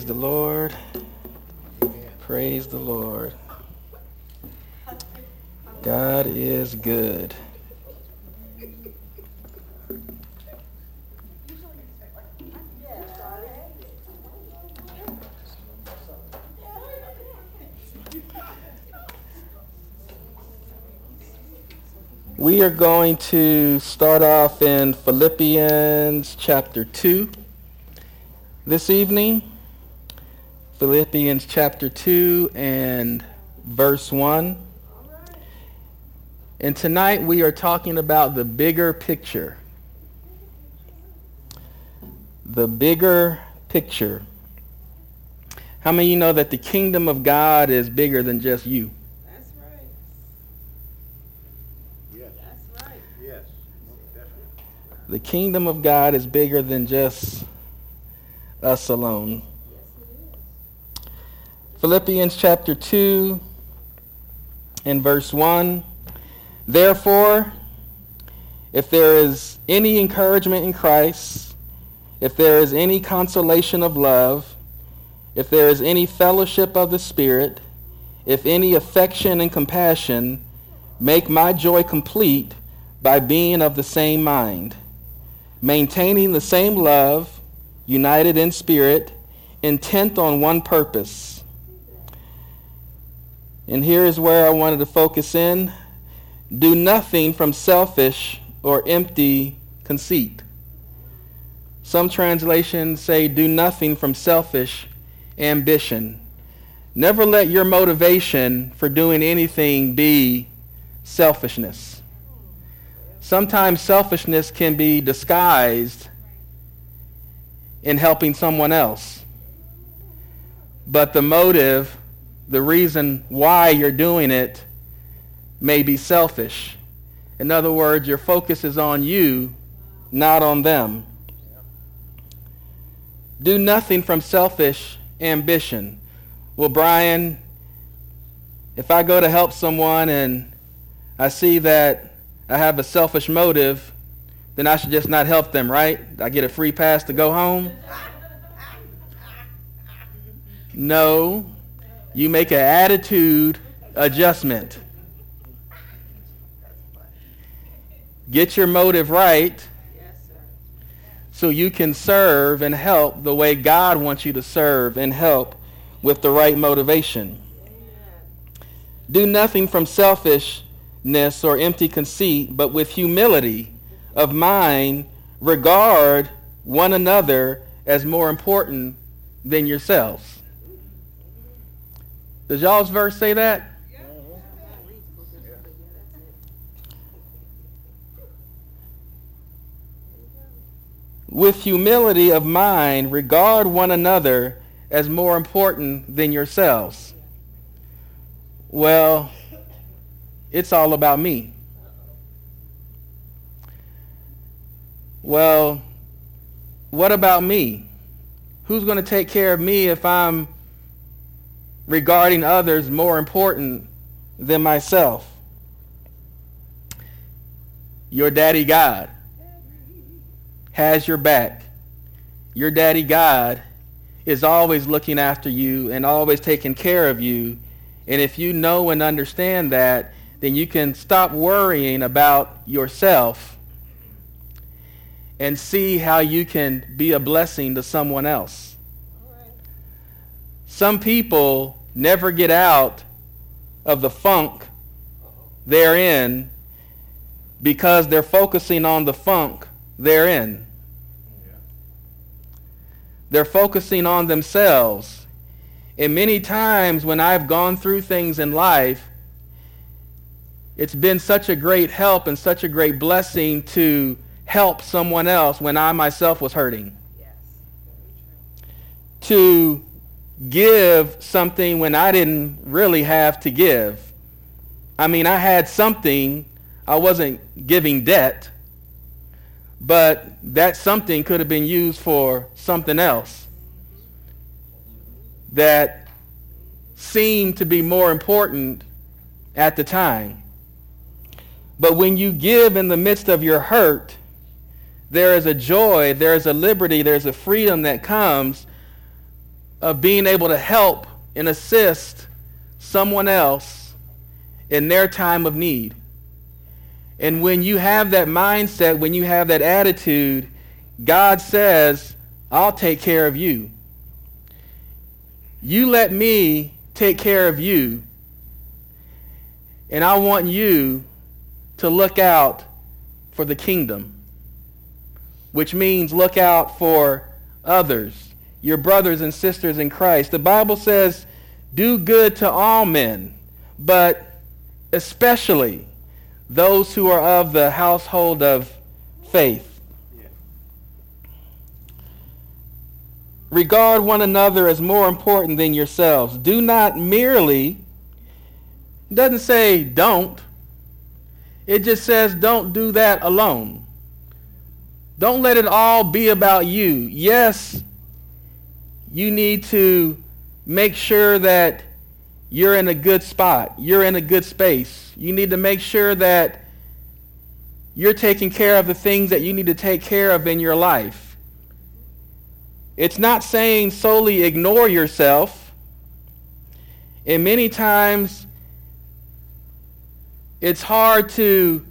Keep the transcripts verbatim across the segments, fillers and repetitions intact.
The Lord. Praise the Lord. God is good. We are going to start off in Philippians chapter two this evening. Philippians chapter two and verse one. And tonight we are talking about the bigger picture. The bigger picture. How many of you know that the kingdom of God is bigger than just you? That's right. Yes. That's right. Yes. Definitely. The kingdom of God is bigger than just us alone. Philippians chapter two and verse one. Therefore, if there is any encouragement in Christ, if there is any consolation of love, if there is any fellowship of the Spirit, if any affection and compassion, make my joy complete by being of the same mind, maintaining the same love, united in spirit, intent on one purpose. And here is where I wanted to focus in. Do nothing from selfish or empty conceit. Some translations say do nothing from selfish ambition. Never let your motivation for doing anything be selfishness. Sometimes selfishness can be disguised in helping someone else. But the motive, the reason why you're doing it may be selfish. In other words, your focus is on you, not on them. Do nothing from selfish ambition. Well, Brian, if I go to help someone and I see that I have a selfish motive, then I should just not help them, right? I get a free pass to go home? No. You make an attitude adjustment. Get your motive right so you can serve and help the way God wants you to serve and help with the right motivation. Do nothing from selfishness or empty conceit, but with humility of mind, regard one another as more important than yourselves. Does y'all's verse say that? With humility of mind, regard one another as more important than yourselves. Well, it's all about me. Well, what about me? Who's going to take care of me if I'm regarding others more important than myself? Your daddy God has your back. Your daddy God is always looking after you and always taking care of you. And if you know and understand that, then you can stop worrying about yourself and see how you can be a blessing to someone else. Some people never get out of the funk they're in because they're focusing on the funk they're in. They're focusing on themselves. And many times when I've gone through things in life, it's been such a great help and such a great blessing to help someone else when I myself was hurting. Yes. To give something when I didn't really have to give. I mean, I had something. I wasn't giving debt. But that something could have been used for something else that seemed to be more important at the time. But when you give in the midst of your hurt, there is a joy, there is a liberty, there's a freedom that comes of being able to help and assist someone else in their time of need. And when you have that mindset, when you have that attitude, God says, I'll take care of you. You let me take care of you, and I want you to look out for the kingdom, which means look out for others, your brothers and sisters in Christ. The Bible says, do good to all men, but especially those who are of the household of faith. Regard one another as more important than yourselves. Do not merely, it doesn't say don't. It just says don't do that alone. Don't let it all be about you. Yes, you need to make sure that you're in a good spot. You're in a good space. You need to make sure that you're taking care of the things that you need to take care of in your life. It's not saying solely ignore yourself. And many times it's hard to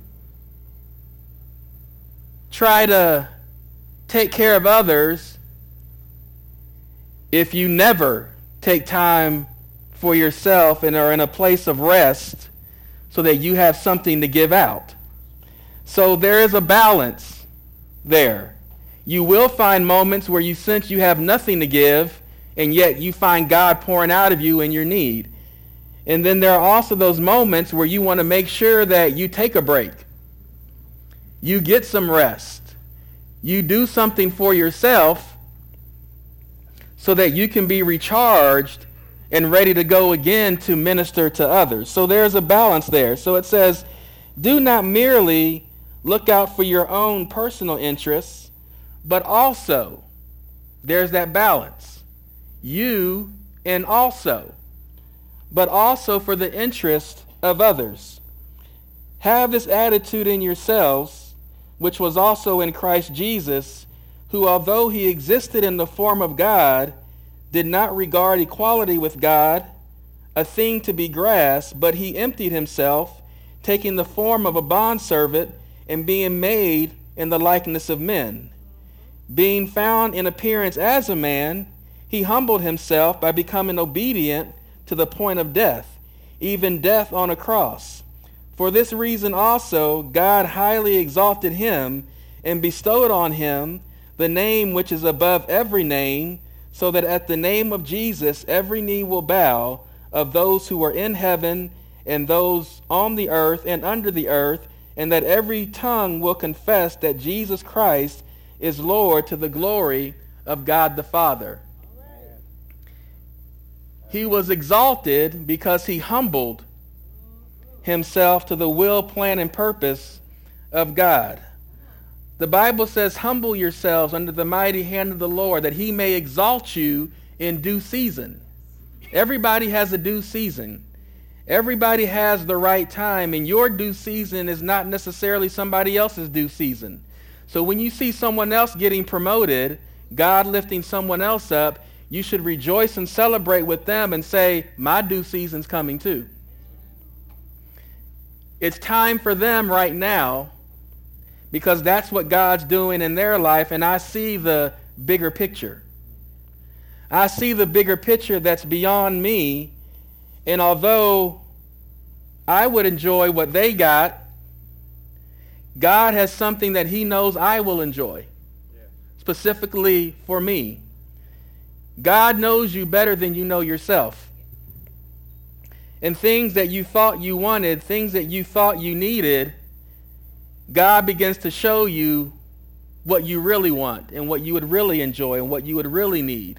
try to take care of others if you never take time for yourself and are in a place of rest so that you have something to give out. So there is a balance there. You will find moments where you sense you have nothing to give, and yet you find God pouring out of you in your need. And then there are also those moments where you want to make sure that you take a break. You get some rest. You do something for yourself so that you can be recharged and ready to go again to minister to others. So there's a balance there. So it says, do not merely look out for your own personal interests, but also, there's that balance. You and also, but also for the interest of others. Have this attitude in yourselves, which was also in Christ Jesus, who, although he existed in the form of God, did not regard equality with God a thing to be grasped, but he emptied himself, taking the form of a bondservant and being made in the likeness of men. Being found in appearance as a man, he humbled himself by becoming obedient to the point of death, even death on a cross. For this reason also God highly exalted him and bestowed on him the name which is above every name, so that at the name of Jesus every knee will bow, of those who are in heaven and those on the earth and under the earth, and that every tongue will confess that Jesus Christ is Lord, to the glory of God the Father. He was exalted because he humbled himself to the will, plan, and purpose of God. The Bible says, humble yourselves under the mighty hand of the Lord, that he may exalt you in due season. Everybody has a due season. Everybody has the right time, and your due season is not necessarily somebody else's due season. So when you see someone else getting promoted, God lifting someone else up, you should rejoice and celebrate with them and say, my due season's coming too. It's time for them right now, because that's what God's doing in their life, and I see the bigger picture. I see the bigger picture that's beyond me, and although I would enjoy what they got, God has something that he knows I will enjoy, yeah. Specifically for me. God knows you better than you know yourself. And things that you thought you wanted, things that you thought you needed, God begins to show you what you really want and what you would really enjoy and what you would really need.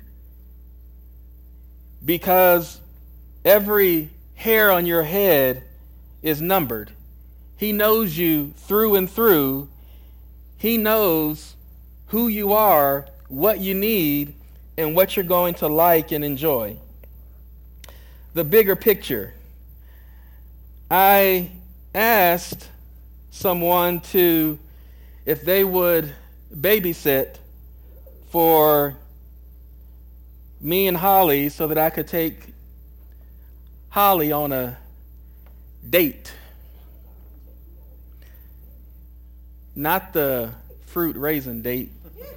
Because every hair on your head is numbered. He knows you through and through. He knows who you are, what you need, and what you're going to like and enjoy. The bigger picture. I asked someone to, if they would babysit for me and Holly so that I could take Holly on a date. Not the fruit raisin date,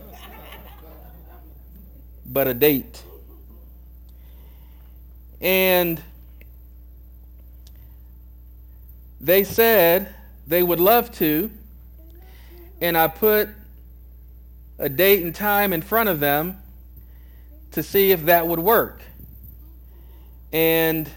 but a date. And they said they would love to, and I put a date and time in front of them to see if that would work. And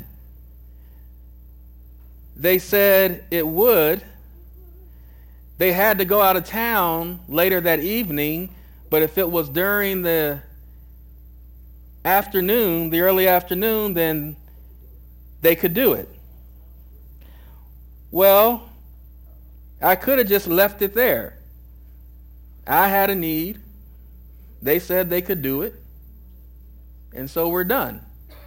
they said it would. They had to go out of town later that evening, but if it was during the afternoon, the early afternoon, then they could do it. Well, I could have just left it there. I had a need. They said they could do it. And so we're done.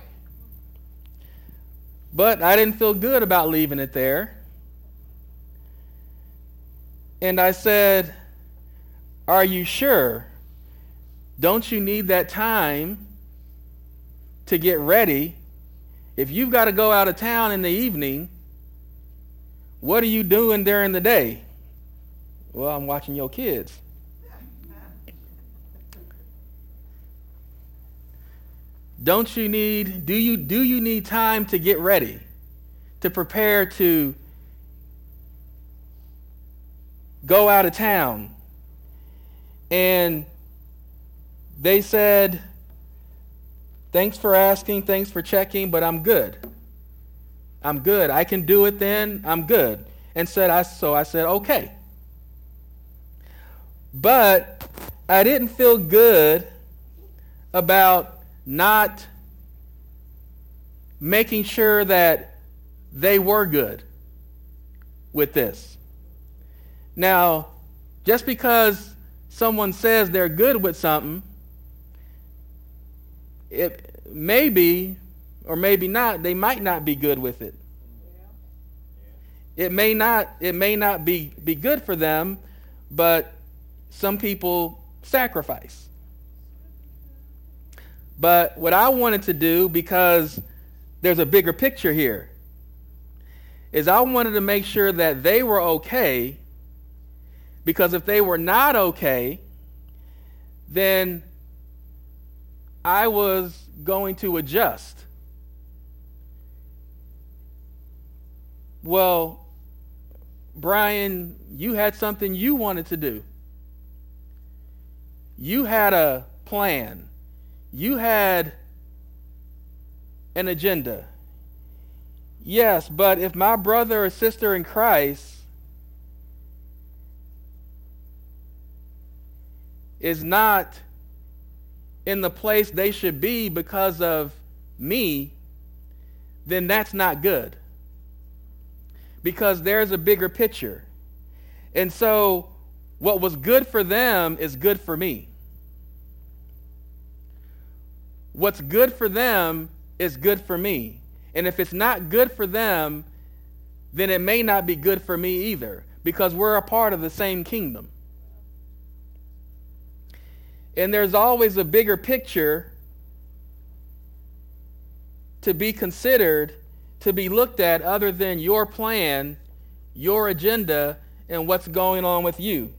But I didn't feel good about leaving it there. And I said, are you sure? Don't you need that time to get ready? If you've got to go out of town in the evening, what are you doing during the day? Well, I'm watching your kids. Don't you need, do you, do you need time to get ready, to prepare to go out of town? And they said, thanks for asking, thanks for checking, but I'm good. I'm good. I can do it then. I'm good. And said I so I said, okay. But I didn't feel good about not making sure that they were good with this. Now, just because someone says they're good with something, it may be, or maybe not, they might not be good with it. It may not, it may not be, be good for them, but some people sacrifice. But what I wanted to do, because there's a bigger picture here, is I wanted to make sure that they were okay, because if they were not okay, then I was going to adjust. Well, Brian, you had something you wanted to do. You had a plan. You had an agenda. Yes, but if my brother or sister in Christ is not in the place they should be because of me, then that's not good. Because there's a bigger picture. And so what was good for them is good for me. What's good for them is good for me. And if it's not good for them, then it may not be good for me either, because we're a part of the same kingdom. And there's always a bigger picture to be considered, to be looked at, other than your plan, your agenda, and what's going on with you.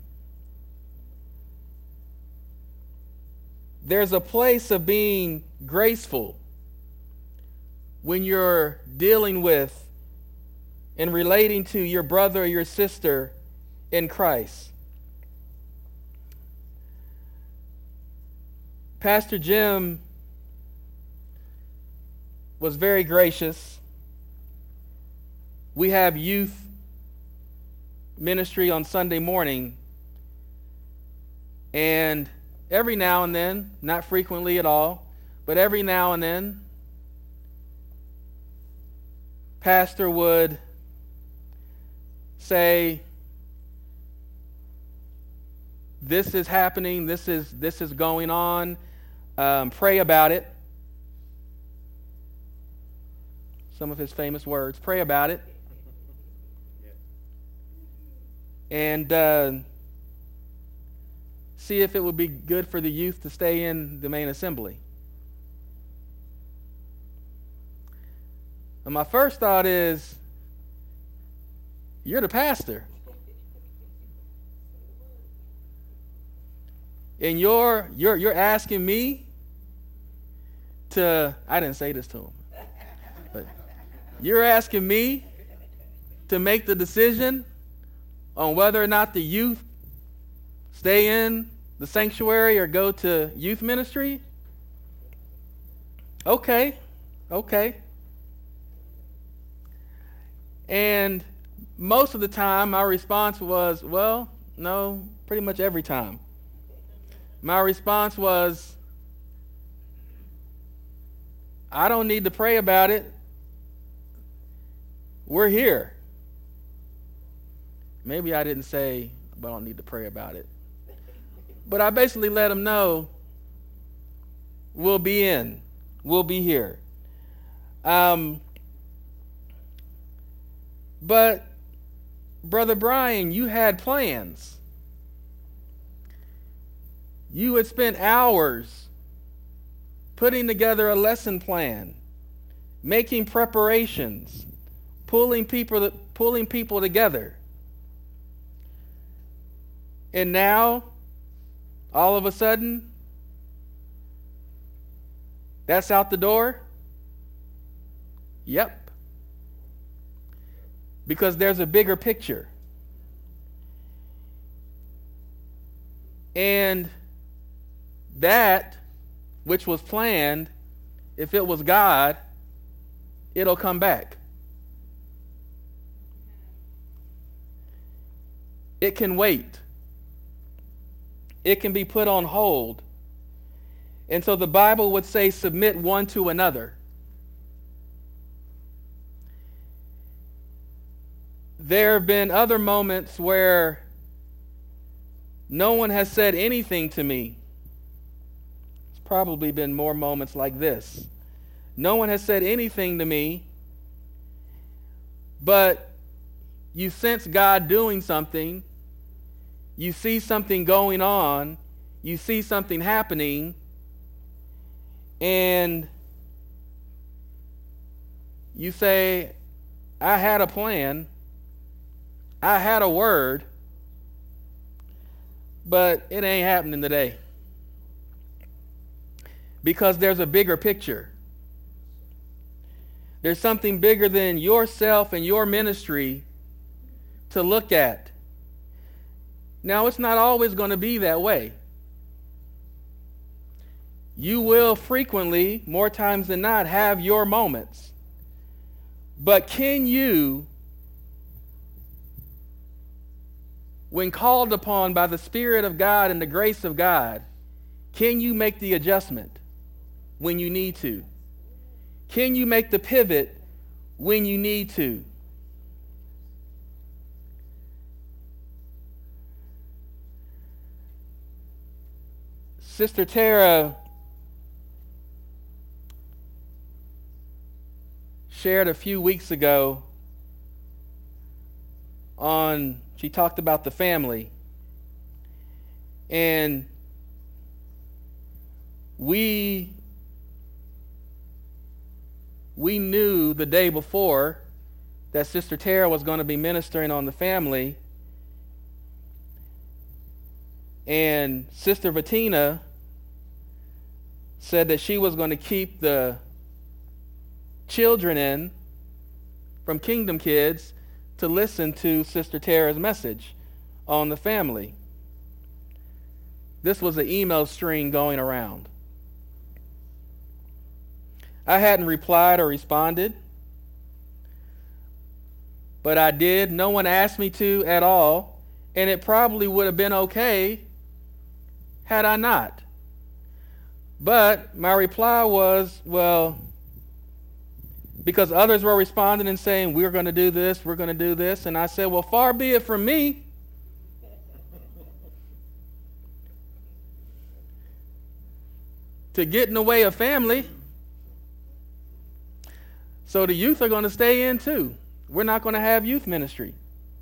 There's a place of being graceful when you're dealing with and relating to your brother or your sister in Christ. Pastor Jim was very gracious. We have youth ministry on Sunday morning, and every now and then, not frequently at all, but every now and then, Pastor would say, this is happening, this is this is going on, um, pray about it. Some of his famous words, pray about it. And uh, see if it would be good for the youth to stay in the main assembly. And my first thought is, you're the pastor. And you're, you're, you're asking me to, I didn't say this to him, but you're asking me to make the decision on whether or not the youth stay in the sanctuary or go to youth ministry? Okay, okay. And most of the time, my response was, well, no, pretty much every time. My response was, I don't need to pray about it. We're here. Maybe I didn't say, but I don't need to pray about it. But I basically let them know, we'll be in. We'll be here. Um, but, Brother Brian, you had plans. You had spent hours putting together a lesson plan, making preparations, pulling people, pulling people together. And now, all of a sudden, that's out the door? Yep. Because there's a bigger picture. And that which was planned, if it was God, it'll come back. It can wait. It can be put on hold. And so the Bible would say, submit one to another. There have been other moments where no one has said anything to me. It's probably been more moments like this. No one has said anything to me, but you sense God doing something. You see something going on. You see something happening. And you say, I had a plan. I had a word. But it ain't happening today. Because there's a bigger picture. There's something bigger than yourself and your ministry to look at. Now, it's not always going to be that way. You will frequently, more times than not, have your moments. But can you, when called upon by the Spirit of God and the grace of God, can you make the adjustment when you need to? Can you make the pivot when you need to? Sister Tara shared a few weeks ago on, she talked about the family. And we we knew the day before that Sister Tara was going to be ministering on the family. And Sister Bettina said that she was going to keep the children in from Kingdom Kids to listen to Sister Tara's message on the family. This was an email string going around. I hadn't replied or responded, but I did. No one asked me to at all, and it probably would have been okay had I not. But my reply was, well, because others were responding and saying, we're going to do this, we're going to do this. And I said, well, far be it from me to get in the way of family. So the youth are going to stay in too. We're not going to have youth ministry.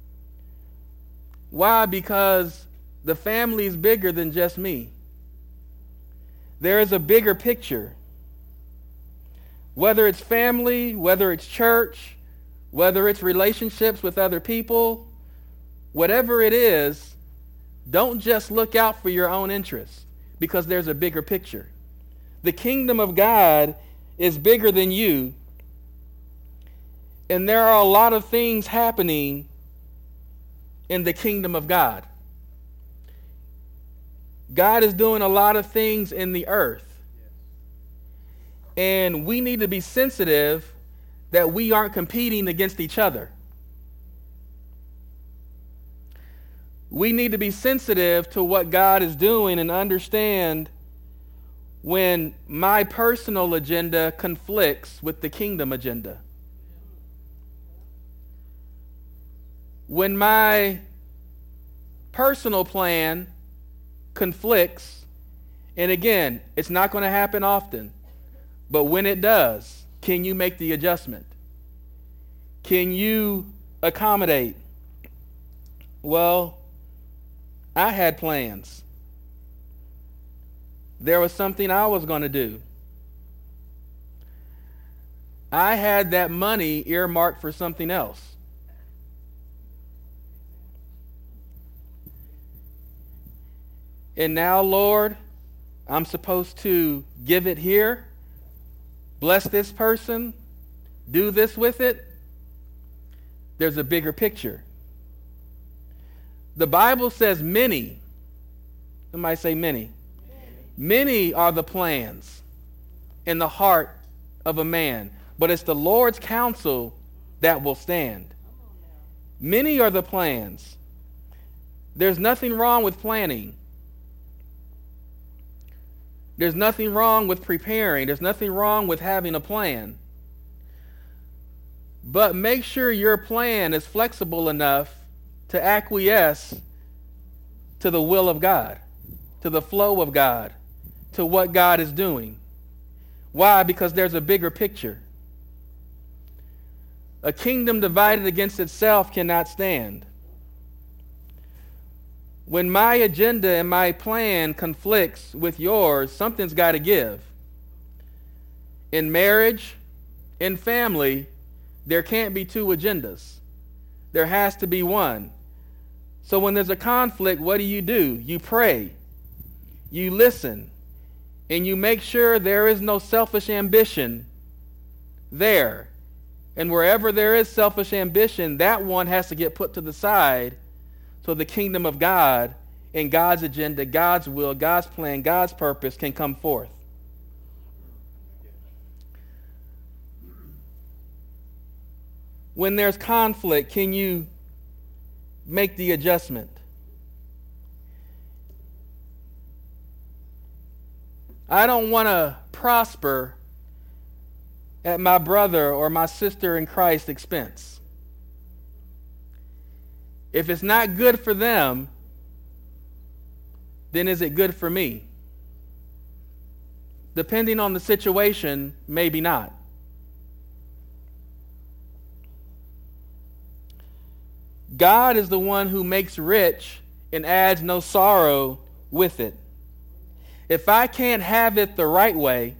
Why? Because the family is bigger than just me. There is a bigger picture. Whether it's family, whether it's church, whether it's relationships with other people, whatever it is, don't just look out for your own interests, because there's a bigger picture. The kingdom of God is bigger than you, and there are a lot of things happening in the kingdom of God. God is doing a lot of things in the earth, and we need to be sensitive that we aren't competing against each other. We need to be sensitive to what God is doing and understand when my personal agenda conflicts with the kingdom agenda. When my personal plan conflicts, and again, it's not going to happen often, but when it does, can you make the adjustment? Can you accommodate? Well, I had plans. There was something I was going to do. I had that money earmarked for something else. And now, Lord, I'm supposed to give it here, bless this person, do this with it. There's a bigger picture. The Bible says many. Somebody say many. Many are the plans in the heart of a man, but it's the Lord's counsel that will stand. Many are the plans. There's nothing wrong with planning. There's nothing wrong with preparing. There's nothing wrong with having a plan. But make sure your plan is flexible enough to acquiesce to the will of God, to the flow of God, to what God is doing. Why? Because there's a bigger picture. A kingdom divided against itself cannot stand. When my agenda and my plan conflicts with yours, something's got to give. In marriage, in family, there can't be two agendas. There has to be one. So when there's a conflict, what do you do? You pray. You listen. And you make sure there is no selfish ambition there. And wherever there is selfish ambition, that one has to get put to the side so the kingdom of God and God's agenda, God's will, God's plan, God's purpose can come forth. When there's conflict, can you make the adjustment? I don't want to prosper at my brother or my sister in Christ's expense. If it's not good for them, then is it good for me? Depending on the situation, maybe not. God is the one who makes rich and adds no sorrow with it. If I can't have it the right way,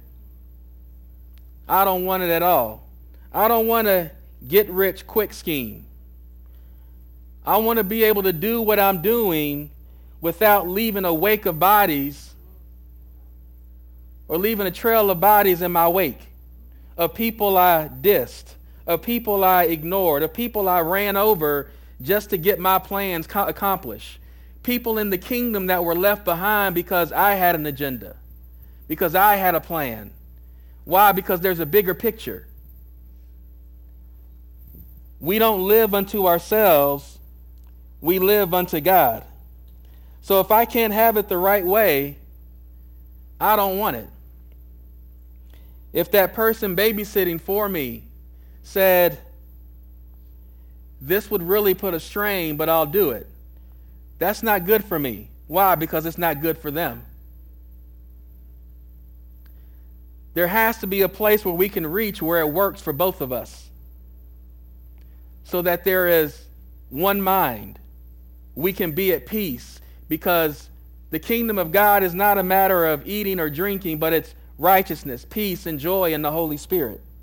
I don't want it at all. I don't want a get rich quick scheme. I want to be able to do what I'm doing without leaving a wake of bodies or leaving a trail of bodies in my wake, of people I dissed, of people I ignored, of people I ran over just to get my plans co- accomplished. People in the kingdom that were left behind because I had an agenda, because I had a plan. Why? Because there's a bigger picture. We don't live unto ourselves, we live unto God. So if I can't have it the right way, I don't want it. If that person babysitting for me said, this would really put a strain, but I'll do it, that's not good for me. Why? Because it's not good for them. There has to be a place where we can reach where it works for both of us, so that there is one mind. We can be at peace, because the kingdom of God is not a matter of eating or drinking, but it's righteousness, peace, and joy in the Holy Spirit.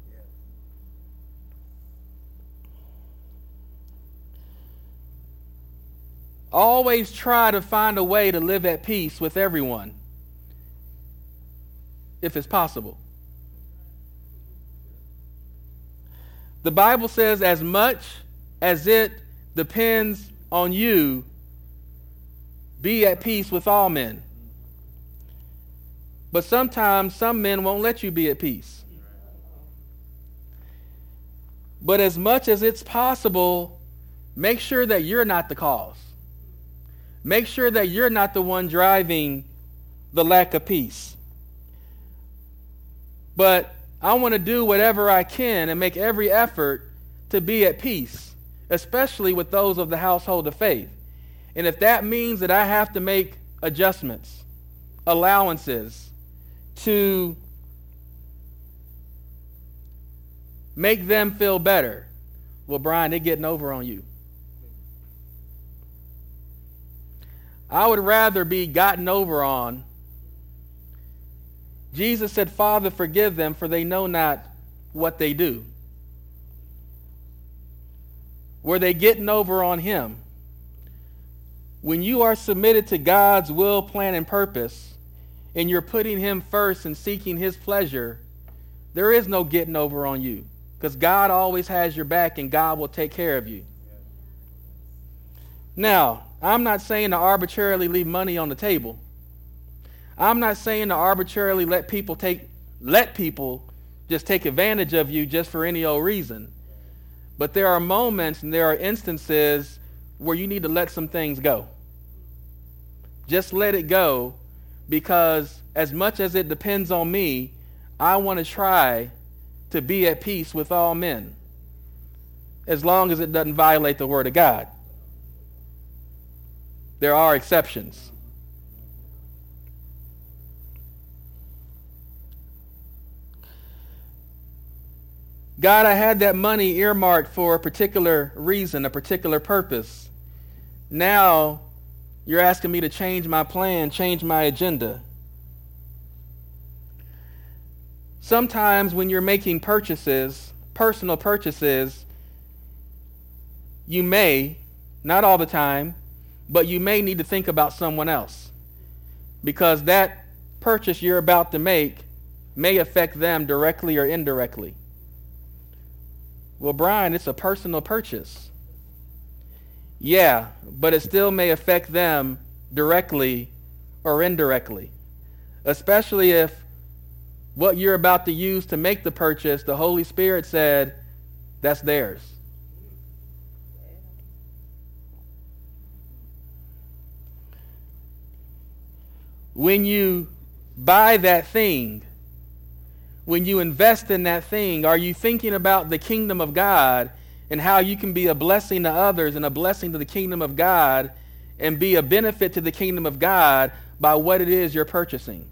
Always try to find a way to live at peace with everyone, if it's possible. The Bible says, as much as it depends on you, be at peace with all men. But sometimes some men won't let you be at peace. But as much as it's possible, make sure that you're not the cause. Make sure that you're not the one driving the lack of peace. But I want to do whatever I can and make every effort to be at peace, especially with those of the household of faith. And if that means that I have to make adjustments, allowances, to make them feel better, well, Brian, they're getting over on you. I would rather be gotten over on. Jesus said, Father, forgive them, for they know not what they do. Were they getting over on him? When you are submitted to God's will, plan, and purpose, and you're putting him first and seeking his pleasure, there is no getting over on you, because God always has your back and God will take care of you. Now, I'm not saying to arbitrarily leave money on the table. I'm not saying to arbitrarily let people take let people just take advantage of you just for any old reason. But there are moments and there are instances where you need to let some things go. Just let it go, because as much as it depends on me, I want to try to be at peace with all men, as long as it doesn't violate the Word of God. There are exceptions. God, I had that money earmarked for a particular reason, a particular purpose. Now you're asking me to change my plan, change my agenda. Sometimes when you're making purchases, personal purchases, you may, not all the time, but you may need to think about someone else, because that purchase you're about to make may affect them directly or indirectly. Well, Brian, it's a personal purchase. Yeah, but it still may affect them directly or indirectly, especially if what you're about to use to make the purchase, the Holy Spirit said, that's theirs. When you buy that thing, when you invest in that thing, are you thinking about the kingdom of God and how you can be a blessing to others and a blessing to the kingdom of God and be a benefit to the kingdom of God by what it is you're purchasing?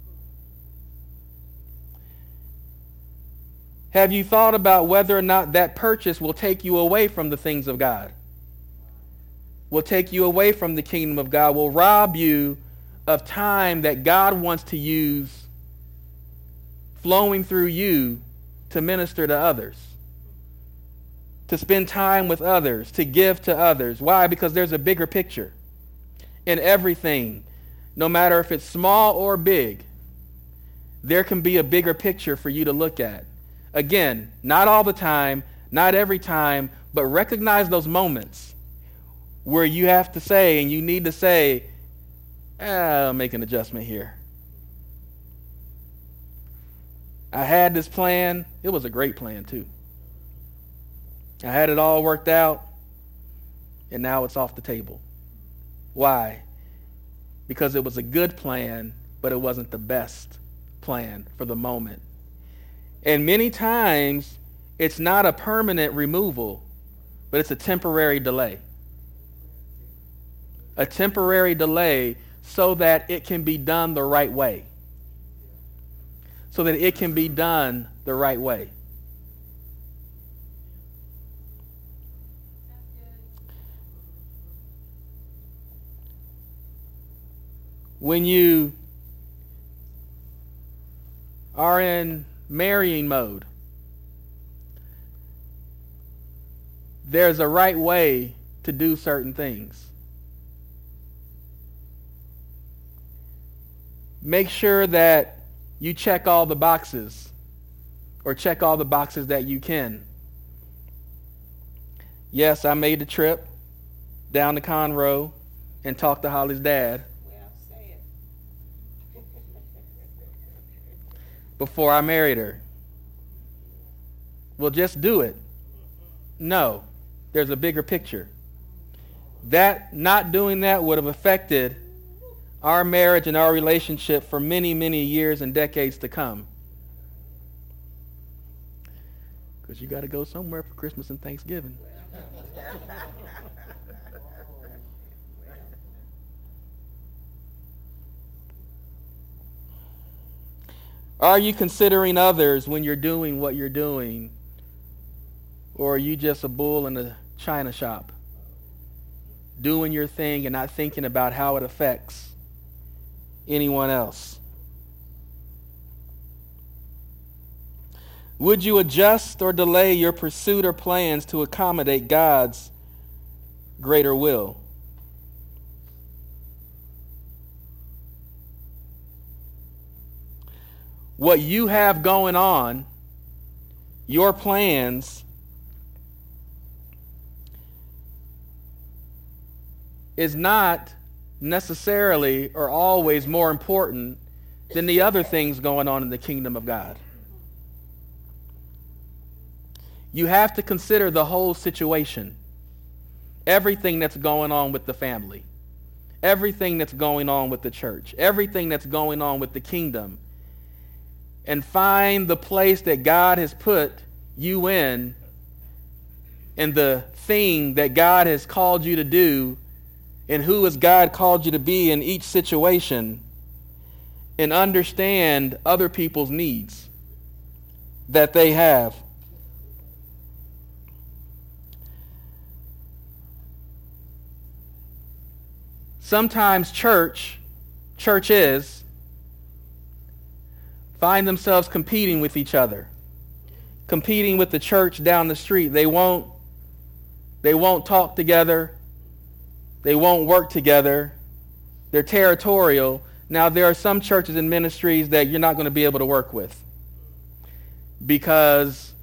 Have you thought about whether or not that purchase will take you away from the things of God? Will take you away from the kingdom of God, will rob you of time that God wants to use flowing through you to minister to others, to spend time with others, to give to others. Why? Because there's a bigger picture in everything. No matter if it's small or big, there can be a bigger picture for you to look at. Again, not all the time, not every time, but recognize those moments where you have to say, and you need to say, ah, I'll make an adjustment here. I had this plan. It was a great plan, too. I had it all worked out, and now it's off the table. Why? Because it was a good plan, but it wasn't the best plan for the moment. And many times, it's not a permanent removal, but it's a temporary delay. A temporary delay so that it can be done the right way. So that it can be done the right way. When you are in marrying mode, there's a right way to do certain things. make sure that you check all the boxes, or check all the boxes that you can. Yes, I made the trip down to Conroe and talked to Holly's dad. Well, say it. Before I married her. Well, just do it. No, there's a bigger picture. That not doing that would have affected our marriage and our relationship for many, many years and decades to come. Because you got to go somewhere for Christmas and Thanksgiving. Are you considering others when you're doing what you're doing? Or are you just a bull in a china shop, doing your thing and not thinking about how it affects anyone else? Would you adjust or delay your pursuit or plans to accommodate God's greater will? What you have going on, your plans, is not necessarily or always more important than the other things going on in the kingdom of God. You have to consider the whole situation. Everything that's going on with the family. Everything that's going on with the church. Everything that's going on with the kingdom. And find the place that God has put you in and the thing that God has called you to do and who has God called you to be in each situation, and understand other people's needs that they have. Sometimes church, churches, find themselves competing with each other, competing with the church down the street. They won't, they won't talk together. They won't work together. They're territorial. Now, there are some churches and ministries that you're not going to be able to work with because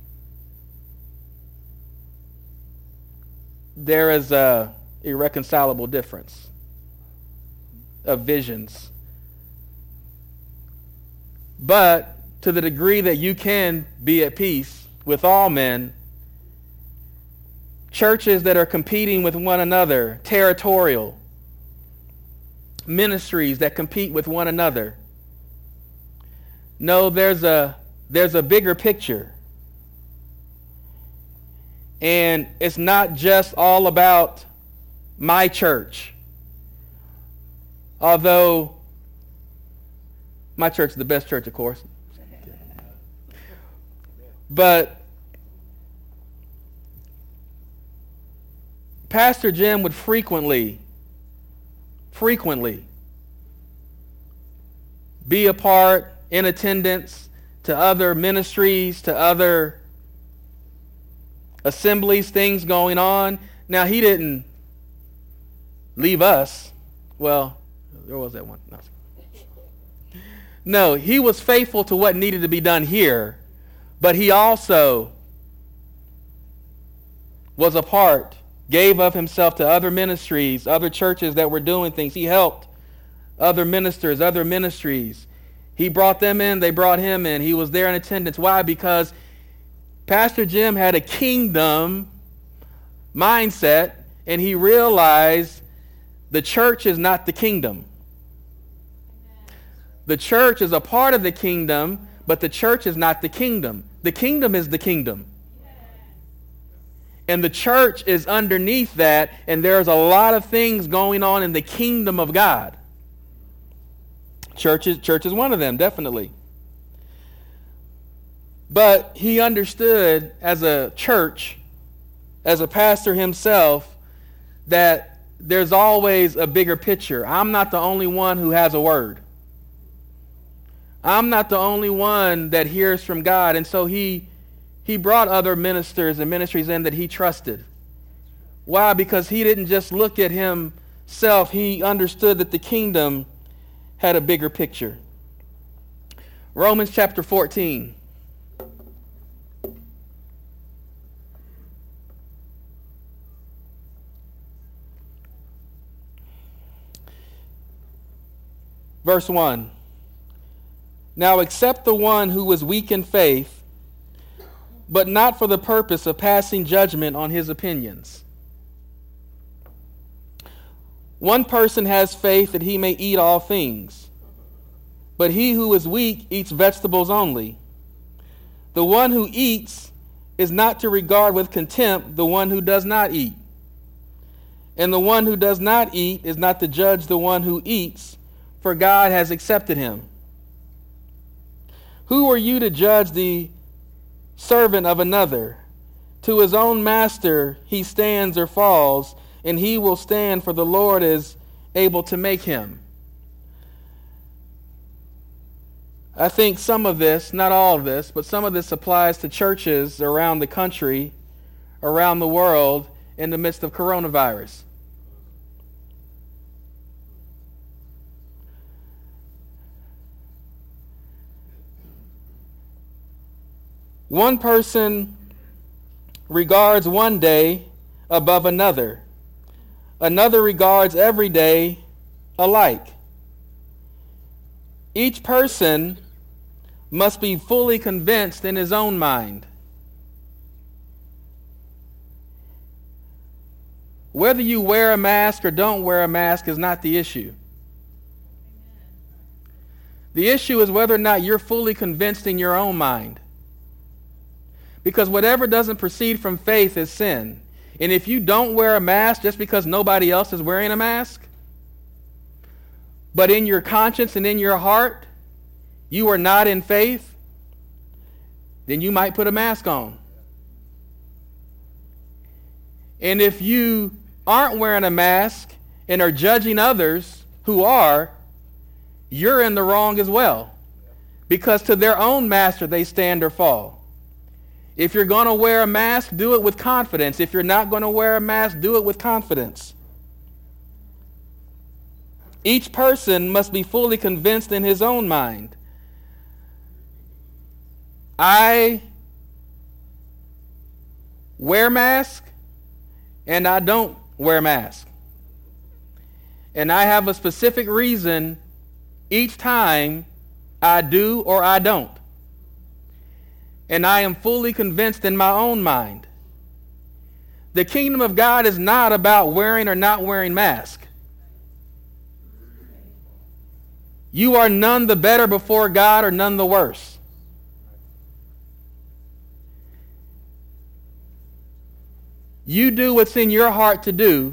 there is a irreconcilable difference of visions. But to the degree that you can be at peace with all men, churches that are competing with one another, territorial, ministries that compete with one another. No, there's a there's a bigger picture. And it's not just all about my church. Although my church is the best church, of course. But Pastor Jim would frequently, frequently be a part, in attendance to other ministries, to other assemblies, things going on. Now, he didn't leave us. Well, there was that one. No. No, he was faithful to what needed to be done here, but he also was a part, gave of himself to other ministries, other churches that were doing things. He helped other ministers, other ministries. He brought them in, they brought him in. He was there in attendance. Why? Because Pastor Jim had a kingdom mindset, and he realized the church is not the kingdom. The church is a part of the kingdom, but the church is not the kingdom. The kingdom is the kingdom. And the church is underneath that, and there's a lot of things going on in the kingdom of God. Church is, church is one of them, definitely. But he understood as a church, as a pastor himself, that there's always a bigger picture. I'm not the only one who has a word. I'm not the only one that hears from God. And so he he brought other ministers and ministries in that he trusted. Why? Because he didn't just look at himself. He understood that the kingdom had a bigger picture. Romans chapter fourteen. Verse one. Now accept the one who was weak in faith, but not for the purpose of passing judgment on his opinions. One person has faith that he may eat all things, but he who is weak eats vegetables only. The one who eats is not to regard with contempt the one who does not eat. And the one who does not eat is not to judge the one who eats, for God has accepted him. Who are you to judge the servant of another? To his own master he stands or falls, and he will stand, for the Lord is able to make him. I think some of this, not all of this, but some of this applies to churches around the country, around the world, in the midst of coronavirus. One person regards one day above another. Another regards every day alike. Each person must be fully convinced in his own mind. Whether you wear a mask or don't wear a mask is not the issue. The issue is whether or not you're fully convinced in your own mind. Because whatever doesn't proceed from faith is sin. And if you don't wear a mask just because nobody else is wearing a mask, but in your conscience and in your heart, you are not in faith, then you might put a mask on. And if you aren't wearing a mask and are judging others who are, you're in the wrong as well. Because to their own master they stand or fall. If you're going to wear a mask, do it with confidence. If you're not going to wear a mask, do it with confidence. Each person must be fully convinced in his own mind. I wear mask and I don't wear mask. And I have a specific reason each time I do or I don't. And I am fully convinced in my own mind. The kingdom of God is not about wearing or not wearing mask. You are none the better before God or none the worse. You do what's in your heart to do.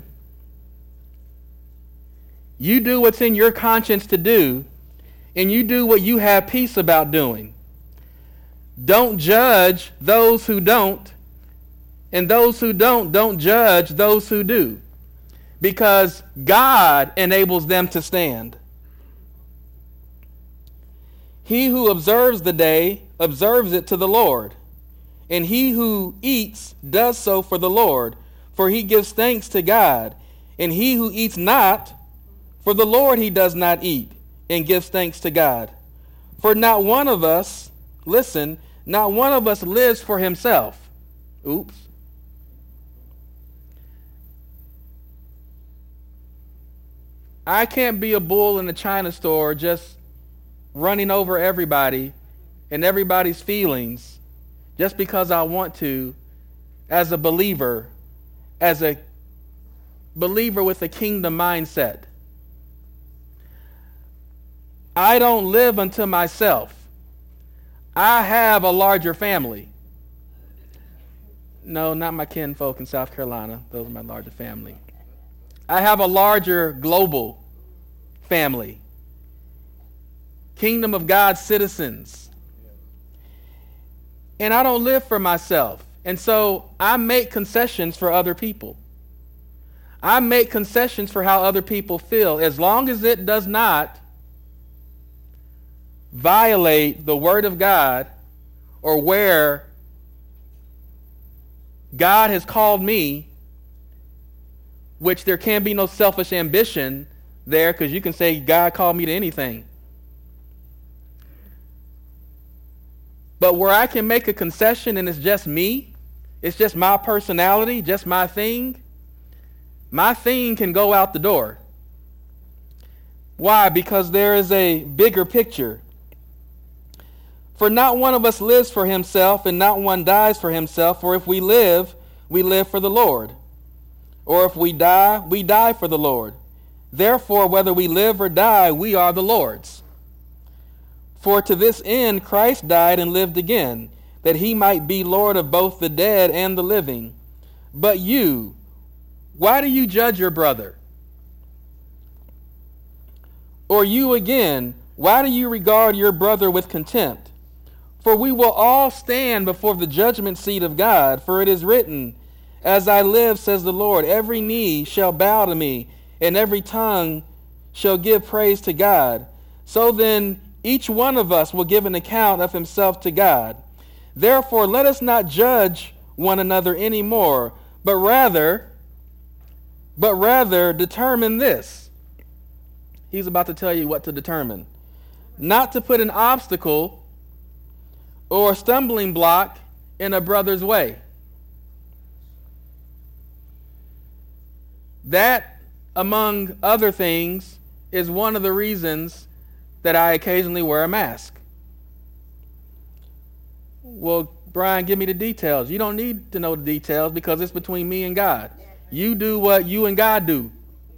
You do what's in your conscience to do. And you do what you have peace about doing. Don't judge those who don't, and those who don't, don't judge those who do, because God enables them to stand. He who observes the day observes it to the Lord, and he who eats does so for the Lord, for he gives thanks to God. And he who eats not, for the Lord he does not eat, and gives thanks to God. For not one of us, listen, not one of us lives for himself. Oops. I can't be a bull in the China store just running over everybody and everybody's feelings just because I want to, as a believer, as a believer with a kingdom mindset. I don't live unto myself. I have a larger family. No, not my kinfolk in South Carolina. Those are my larger family. I have a larger global family. Kingdom of God citizens. And I don't live for myself. And so I make concessions for other people. I make concessions for how other people feel, as long as it does not violate the Word of God or where God has called me, which there can be no selfish ambition there, because you can say God called me to anything. But where I can make a concession and it's just me, it's just my personality, just my thing, my thing can go out the door. Why? Because there is a bigger picture. For not one of us lives for himself, and not one dies for himself. For if we live, we live for the Lord. Or if we die, we die for the Lord. Therefore, whether we live or die, we are the Lord's. For to this end Christ died and lived again, that he might be Lord of both the dead and the living. But you, why do you judge your brother? Or you again, why do you regard your brother with contempt? For we will all stand before the judgment seat of God. For it is written, as I live, says the Lord, every knee shall bow to me, and every tongue shall give praise to God. So then each one of us will give an account of himself to God. Therefore let us not judge one another anymore, but rather, but rather determine this. He's about to tell you what to determine. Not to put an obstacle or a stumbling block in a brother's way. That, among other things, is one of the reasons that I occasionally wear a mask. Well, Brian, give me the details. You don't need to know the details because it's between me and God. You do what you and God do,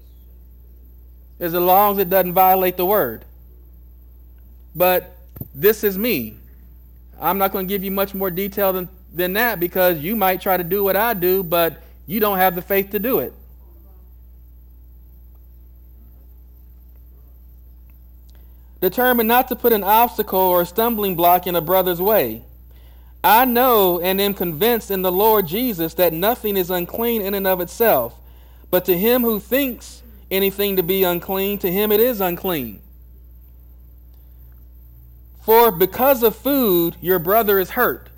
as long as it doesn't violate the word. But this is me. I'm not going to give you much more detail than, than that because you might try to do what I do, but you don't have the faith to do it. Determine not to put an obstacle or a stumbling block in a brother's way. I know and am convinced in the Lord Jesus that nothing is unclean in and of itself, but to him who thinks anything to be unclean, to him it is unclean. For because of food, your brother is hurt.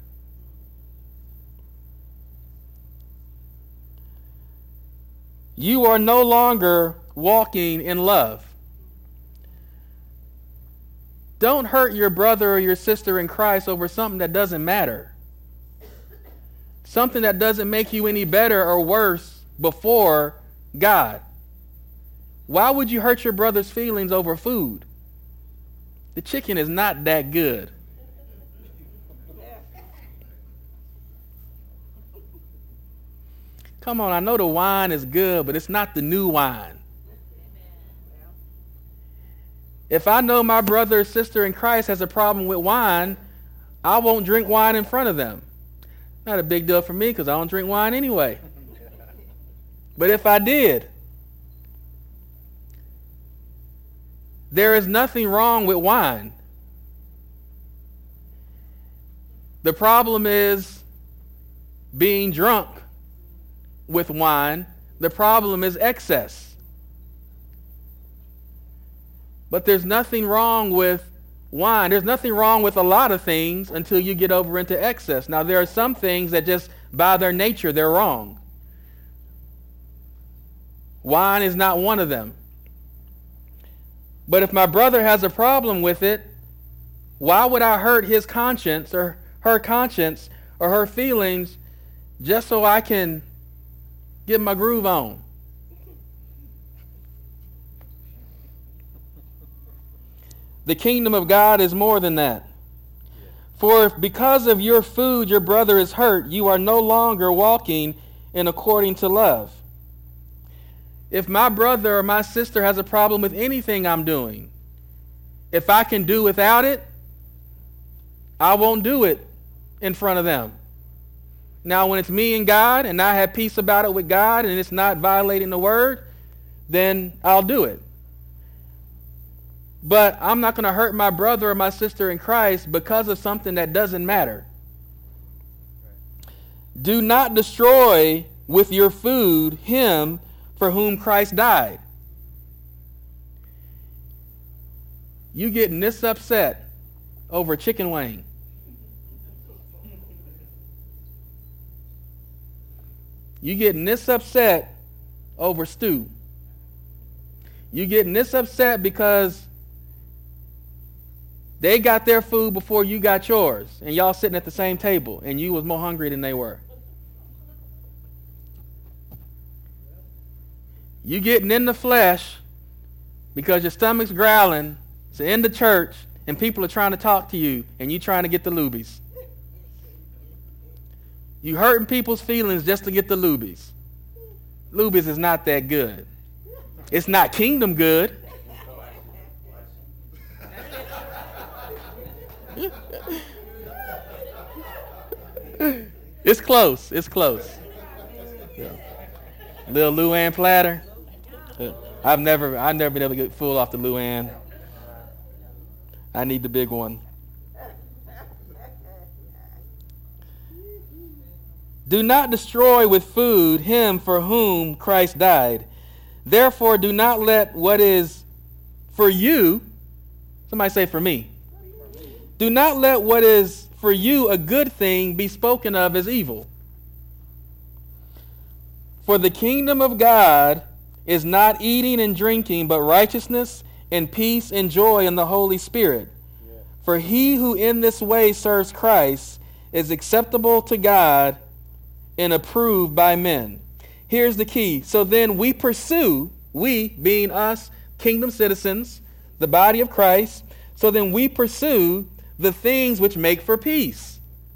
You are no longer walking in love. Don't hurt your brother or your sister in Christ over something that doesn't matter. Something that doesn't make you any better or worse before God. Why would you hurt your brother's feelings over food? The chicken is not that good. Come on, I know the wine is good, but it's not the new wine. If I know my brother or sister in Christ has a problem with wine, I won't drink wine in front of them. Not a big deal for me because I don't drink wine anyway. But if I did, there is nothing wrong with wine. The problem is being drunk with wine. The problem is excess. But there's nothing wrong with wine. There's nothing wrong with a lot of things until you get over into excess. Now, there are some things that just by their nature, they're wrong. Wine is not one of them. But if my brother has a problem with it, why would I hurt his conscience or her conscience or her feelings just so I can get my groove on? The kingdom of God is more than that. For if because of your food your brother is hurt, you are no longer walking in according to love. If my brother or my sister has a problem with anything I'm doing, if I can do without it, I won't do it in front of them. Now, when it's me and God, and I have peace about it with God, and it's not violating the word, then I'll do it. But I'm not going to hurt my brother or my sister in Christ because of something that doesn't matter. Do not destroy with your food him for whom Christ died. You getting this upset over chicken wing. You getting this upset over stew. You getting this upset because They got their food before you got yours, and y'all sitting at the same table, and you was more hungry than they were. You getting in the flesh because your stomach's growling. It's in the church, and people are trying to talk to you, and you trying to get the lubies. You hurting people's feelings just to get the lubies. Lubies is not that good. It's not kingdom good. It's close. It's close. Yeah. Little Luann platter. I've never, I've never been able to get full off the Luann. I need the big one. Do not destroy with food him for whom Christ died. Therefore, do not let what is for you, somebody say for me. Do not let what is for you a good thing be spoken of as evil. For the kingdom of God is not eating and drinking, but righteousness and peace and joy in the Holy Spirit. Yeah. For he who in this way serves Christ is acceptable to God and approved by men. Here's the key. So then we pursue, we being us, kingdom citizens, the body of Christ, so then we pursue the things which make for peace.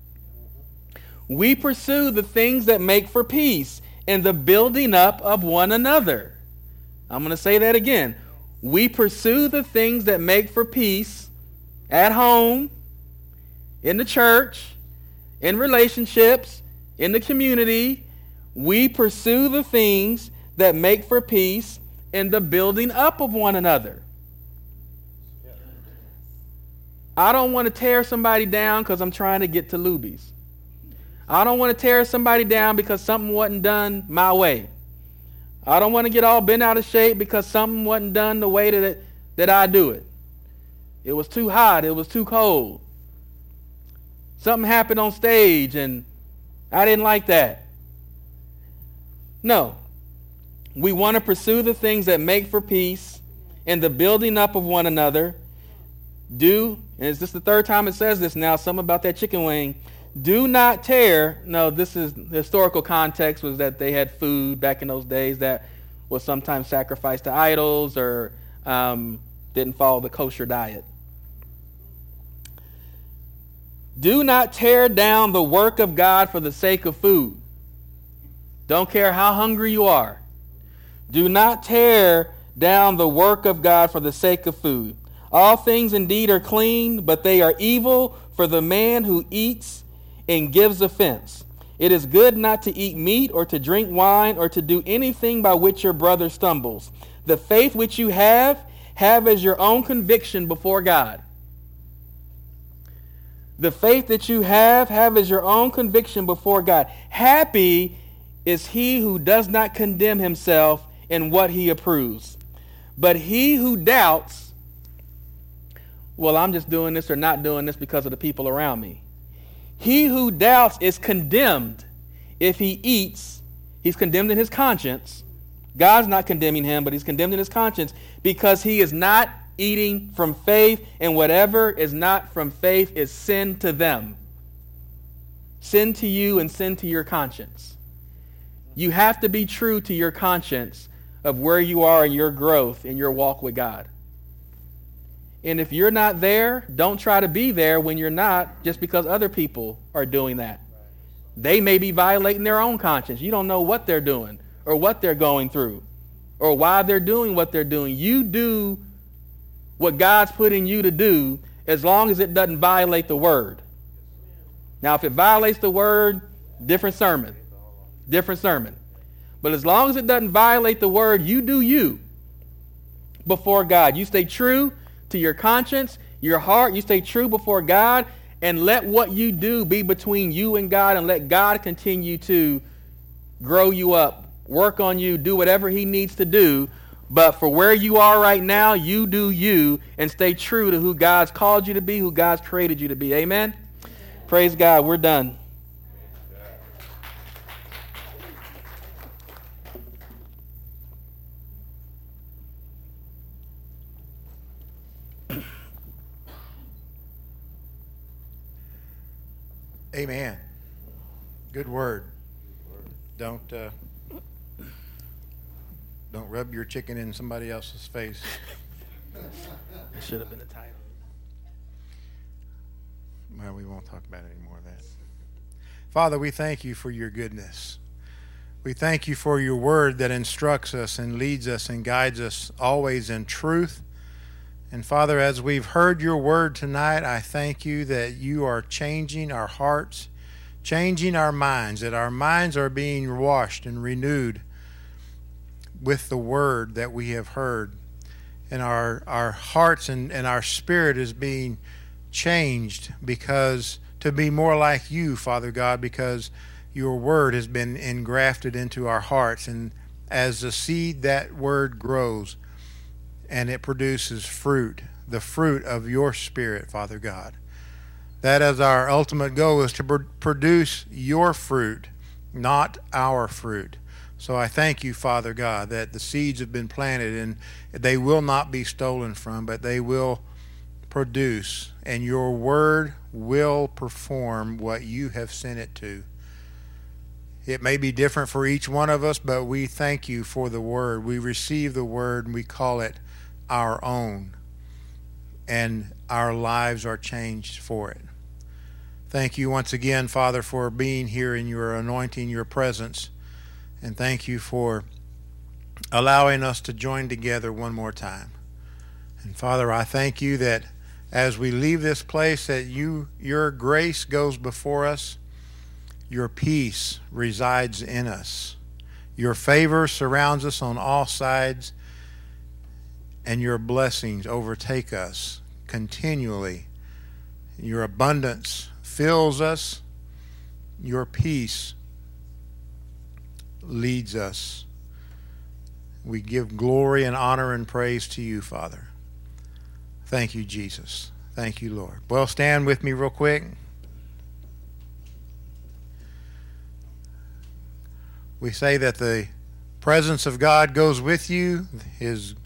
We pursue the things that make for peace and the building up of one another. I'm going to say that again. We pursue the things that make for peace at home, in the church, in relationships, in the community. We pursue the things that make for peace and the building up of one another. I don't want to tear somebody down because I'm trying to get to Luby's. I don't want to tear somebody down because something wasn't done my way. I don't want to get all bent out of shape because something wasn't done the way that it, that I do it. It was too hot. It was too cold. Something happened on stage and I didn't like that. No. We want to pursue the things that make for peace and the building up of one another. Do, and is this the third time it says this now, something about that chicken wing. Do not tear. No, this is the historical context was that they had food back in those days that was sometimes sacrificed to idols or um, didn't follow the kosher diet. Do not tear down the work of God for the sake of food. Don't care how hungry you are. Do not tear down the work of God for the sake of food. All things indeed are clean, but they are evil for the man who eats and gives offense. It is good not to eat meat or to drink wine or to do anything by which your brother stumbles. The faith which you have, have as your own conviction before God. The faith that you have, have as your own conviction before God. Happy is he who does not condemn himself in what he approves. But he who doubts, well, I'm just doing this or not doing this because of the people around me. He who doubts is condemned if he eats. He's condemned in his conscience. God's not condemning him, but he's condemned in his conscience because he is not eating from faith, and whatever is not from faith is sin to them. Sin to you and sin to your conscience. You have to be true to your conscience of where you are in your growth, in your walk with God. And if you're not there, don't try to be there when you're not just because other people are doing that. They may be violating their own conscience. You don't know what they're doing or what they're going through or why they're doing what they're doing. You do what God's put in you to do as long as it doesn't violate the word. Now, if it violates the word, different sermon. Different sermon. But as long as it doesn't violate the word, you do you before God. You stay true to your conscience, your heart. You stay true before God, and let what you do be between you and God, and let God continue to grow you up, work on you, do whatever he needs to do. But for where you are right now, you do you, and stay true to who God's called you to be, who God's created you to be. Amen? Amen. Praise God. We're done. Amen. Good word. Don't uh, don't rub your chicken in somebody else's face. It should have been a title. Well, we won't talk about any more of that. Father, we thank you for your goodness. We thank you for your word that instructs us and leads us and guides us always in truth. And Father, as we've heard your word tonight, I thank you that you are changing our hearts, changing our minds, that our minds are being washed and renewed with the word that we have heard. And our, our hearts and, and our spirit is being changed because to be more like you, Father God, because your word has been engrafted into our hearts. And as the seed, that word grows and it produces fruit, the fruit of your spirit, Father God. That is our ultimate goal, is to pr- produce your fruit, not our fruit. So I thank you, Father God, that the seeds have been planted and they will not be stolen from, but they will produce, and your word will perform what you have sent it to. It may be different for each one of us, but we thank you for the word. We receive the word and we call it our own, and our lives are changed for it. Thank you once again, Father, for being here in your anointing, your presence, and thank you for allowing us to join together one more time. And Father, I thank you that as we leave this place, that you, your grace goes before us, your peace resides in us, your favor surrounds us on all sides, and your blessings overtake us continually. Your abundance fills us, your peace leads us. We give glory and honor and praise to you, Father. Thank you, Jesus. Thank you, Lord. Well, stand with me real quick. We say that the presence of God goes with you. His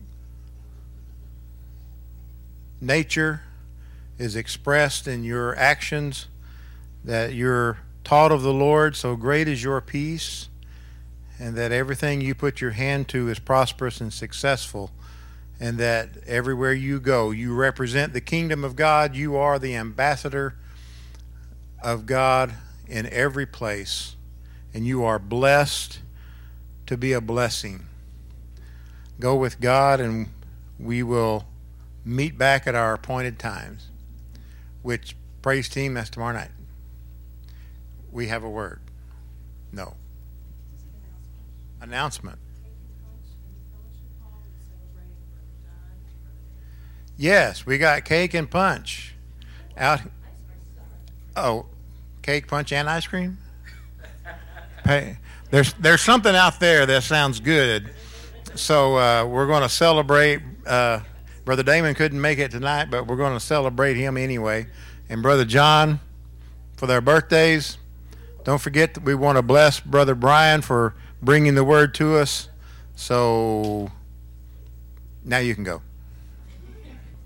nature is expressed in your actions, that you're taught of the Lord, so great is your peace, and that everything you put your hand to is prosperous and successful, and that everywhere you go, you represent the kingdom of God. You are the ambassador of God in every place, and you are blessed to be a blessing. Go with God, and we will meet back at our appointed times, which, praise team, that's tomorrow night. We have a word. No. Announcement. Yes, we got cake and punch out. Oh, cake, punch, and ice cream? Hey, there's there's something out there that sounds good. So uh, we're going to celebrate. Uh, Brother Damon couldn't make it tonight, but we're going to celebrate him anyway. And Brother John for their birthdays. Don't forget that we want to bless Brother Brian for bringing the word to us. So now you can go.